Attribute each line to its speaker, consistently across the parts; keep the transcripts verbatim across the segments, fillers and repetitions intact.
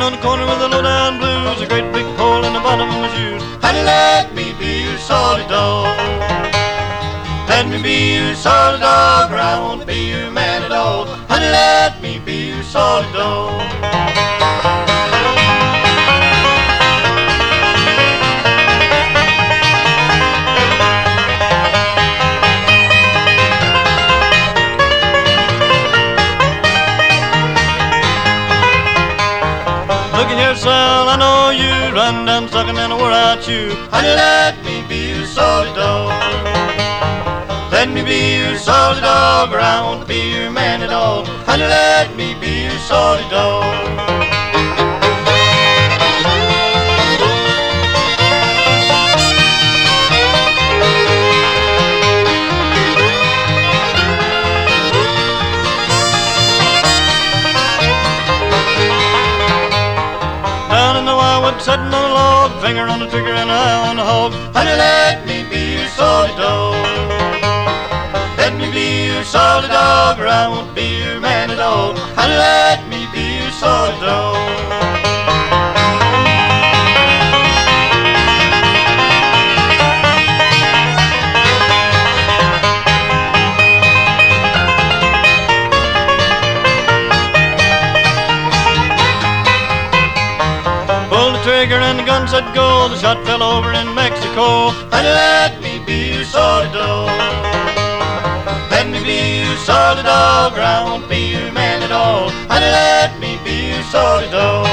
Speaker 1: on the corner with the low-down blues, a great big hole in the bottom of my shoes. Honey, let me be your solid dog. Let me be your solid dog, or I won't be your man at all. Honey, let me be your solid dog. Look at here, son, I know you run down sucking and I wore out you. Honey, let me be your solid dog. Let me be your solid dog, or I won't be your man at all. Honey, let me be your solid dog. Sitting on a log, finger on the trigger and an eye on the hog. Honey, let me be your solid dog. Let me be your solid dog, or I won't be your man at all. Honey, let me be your solid dog. Trigger and the gun said go, the shot fell over in Mexico. Honey, let me be your solid dog. Let me be your solid dog, or I won't be your man at all. Honey, let me be your solid dog.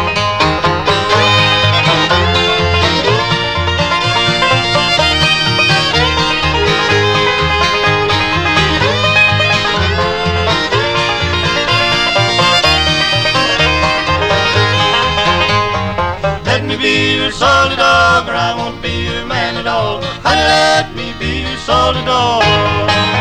Speaker 1: Let me be your solid dog, or I won't be your man at all. Honey, let me be your solid dog.